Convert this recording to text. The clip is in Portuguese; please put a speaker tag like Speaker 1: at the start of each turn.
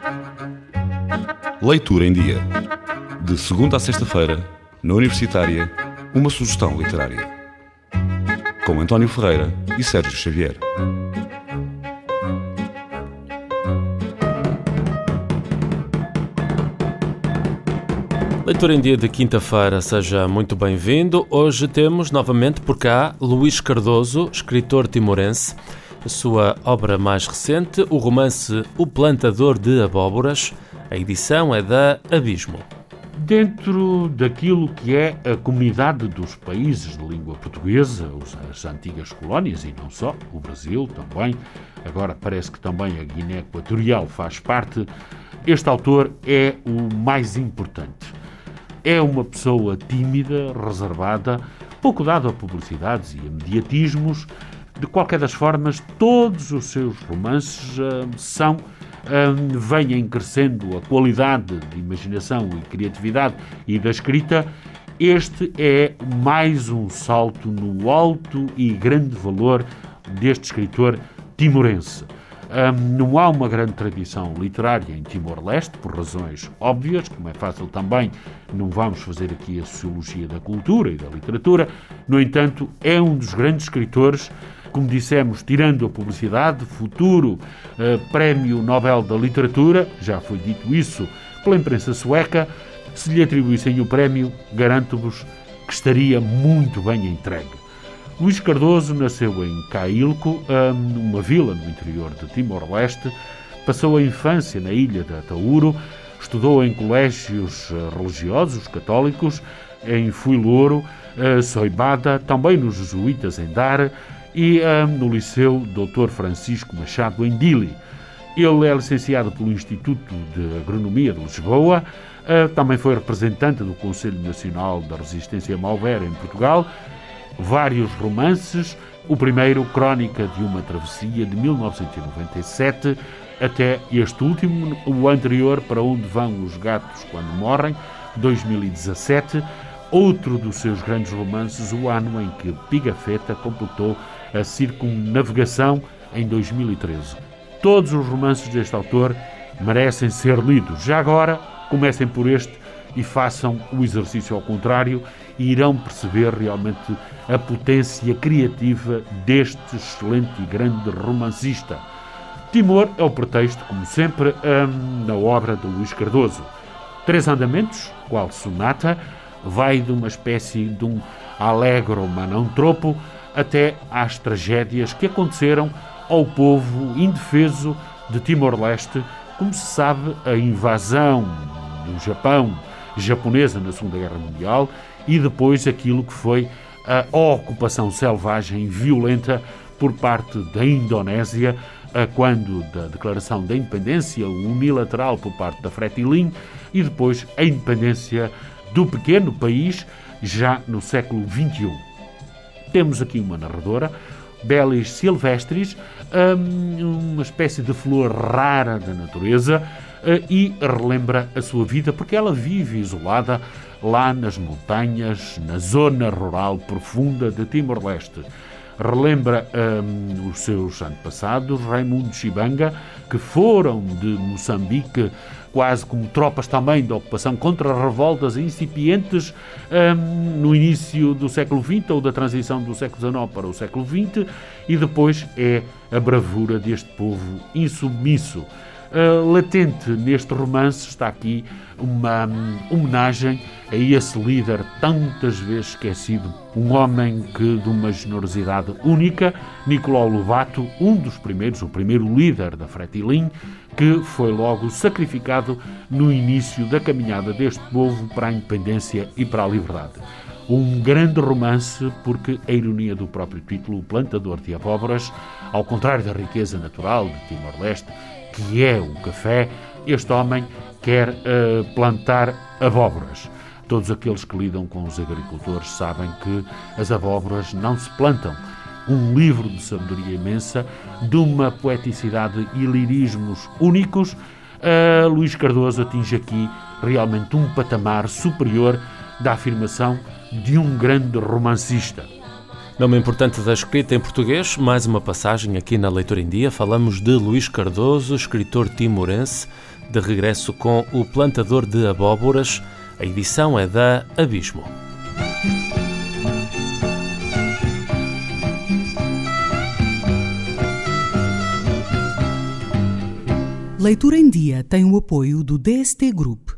Speaker 1: Leitura em Dia. De segunda a sexta-feira, na Universitária, uma sugestão literária. Com António Ferreira e Sérgio Xavier.
Speaker 2: Leitura em Dia de quinta-feira, seja muito bem-vindo. Hoje temos novamente por cá Luís Cardoso, escritor timorense. A sua obra mais recente, o romance O Plantador de Abóboras. A edição é da Abismo.
Speaker 3: Dentro daquilo que é a comunidade dos países de língua portuguesa, as antigas colónias e não só, o Brasil também, agora parece que também a Guiné Equatorial faz parte, este autor é o mais importante. É uma pessoa tímida, reservada, pouco dado a publicidades e a mediatismos. De qualquer das formas, todos os seus romances vêm crescendo a qualidade de imaginação e criatividade e da escrita. Este é mais um salto no alto e grande valor deste escritor timorense. Não há uma grande tradição literária em Timor-Leste, por razões óbvias, como é fácil também, não vamos fazer aqui a sociologia da cultura e da literatura. No entanto, é um dos grandes escritores, como dissemos, tirando a publicidade, futuro Prémio Nobel da Literatura, já foi dito isso pela imprensa sueca. Se lhe atribuíssem o prémio, garanto-vos que estaria muito bem entregue. Luís Cardoso nasceu em Caílco, numa vila no interior de Timor-Leste, passou a infância na ilha de Atauro, estudou em colégios religiosos católicos, em Fuilouro, Soibada, também nos jesuítas em Dar e no Liceu Dr. Francisco Machado em Dili. Ele é licenciado pelo Instituto de Agronomia de Lisboa, também foi representante do Conselho Nacional da Resistência Malver em Portugal. Vários romances, o primeiro, Crónica de uma Travessia, de 1997, até este último, o anterior, Para Onde Vão os Gatos Quando Morrem, 2017, outro dos seus grandes romances, o ano em que Pigafetta completou a circunnavegação, em 2013. Todos os romances deste autor merecem ser lidos. Já agora, comecem por este e façam o exercício ao contrário e irão perceber realmente a potência criativa deste excelente e grande romancista. Timor é o pretexto, como sempre, na obra de Luís Cardoso. 3 andamentos, qual sonata, vai de uma espécie de um allegro ma non troppo até às tragédias que aconteceram ao povo indefeso de Timor-Leste. Como se sabe, a invasão do Japão japonesa na Segunda Guerra Mundial e depois aquilo que foi a ocupação selvagem violenta por parte da Indonésia, quando da declaração da independência unilateral por parte da Fretilin e depois a independência do pequeno país já no século XXI. Temos aqui uma narradora, Bellis Silvestris, uma espécie de flor rara da natureza, e relembra a sua vida porque ela vive isolada lá nas montanhas, na zona rural profunda de Timor-Leste. Relembra os seus antepassados, Raimundo Chibanga, que foram de Moçambique quase como tropas também de ocupação contra revoltas incipientes no início do século XX ou da transição do século XIX para o século XX, e depois é a bravura deste povo insubmisso. Latente neste romance está aqui uma homenagem a esse líder tantas vezes esquecido, um homem que de uma generosidade única, Nicolau Lobato, um dos primeiros, o primeiro líder da Fretilin, que foi logo sacrificado no início da caminhada deste povo para a independência e para a liberdade. Um grande romance porque a ironia do próprio título, O Plantador de Abóboras, ao contrário da riqueza natural de Timor-Leste, que é o café, este homem quer plantar abóboras. Todos aqueles que lidam com os agricultores sabem que as abóboras não se plantam. Um livro de sabedoria imensa, de uma poeticidade e lirismos únicos. Luís Cardoso atinge aqui realmente um patamar superior da afirmação de um grande romancista.
Speaker 2: Nome importante da escrita em português, mais uma passagem aqui na Leitura em Dia. Falamos de Luís Cardoso, escritor timorense. de regresso com O Plantador de Abóboras. A edição é da Abismo.
Speaker 4: Leitura em Dia tem o apoio do DST Group.